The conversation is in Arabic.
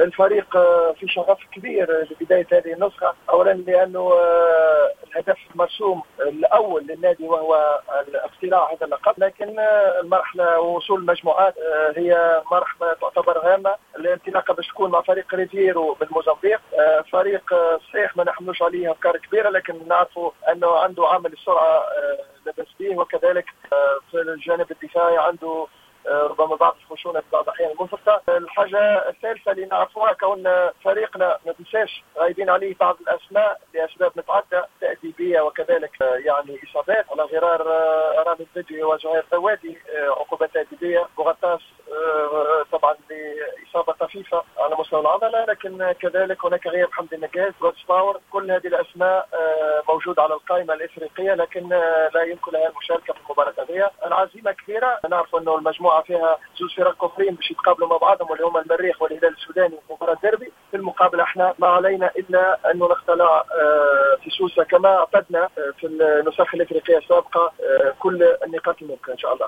الفريق في شغف كبير لبداية هذه النسخة، أولا لأنه الهدف المرسوم الأول للنادي وهو اقتلاع هذا اللقب، لكن المرحلة وصول المجموعات هي مرحلة تعتبر هامة. الانطلاقة باش تكون مع فريق ريفيرو من موزمبيق، فريق صحيح ما نحملوش عليه أفكار كبيرة، لكن نعرفوا أنه عنده عامل السرعة لبس به، وكذلك في الجانب الدفاعي عنده ربما بعض الخشونة في بعض الأحيان المنفردة. الحاجة الثالثة اللي نعرفوها كون فريقنا ما تنساش غايبين عليه بعض الأسماء لأسباب متعددة تأديبية وكذلك يعني إصابات، على غرار رامي الفيديو وزهير ثوادي عقوبات تأديبية، بوغطاس طبعا بإصابة طفيفة على مستوى العضلة، لكن كذلك هناك غياب حمدي النجاز، جودز باور. كل هذه الأسماء موجودة على القائمة الإفريقية، لكن لا يمكن لها المشاركة في المباراة هذه. العزيمة كبيرة، نعرف أنه المجموعة فيها زوج فرق كفرين باش يتقابلوا مع بعضهم، واللي هما المريخ والهلال السوداني في مباراة ديربي. في المقابل احنا ما علينا إلا أنه نختلع في سوسة كما اعتدنا في النسخ الإفريقية السابقة كل النقاط الممكنة إن شاء الله.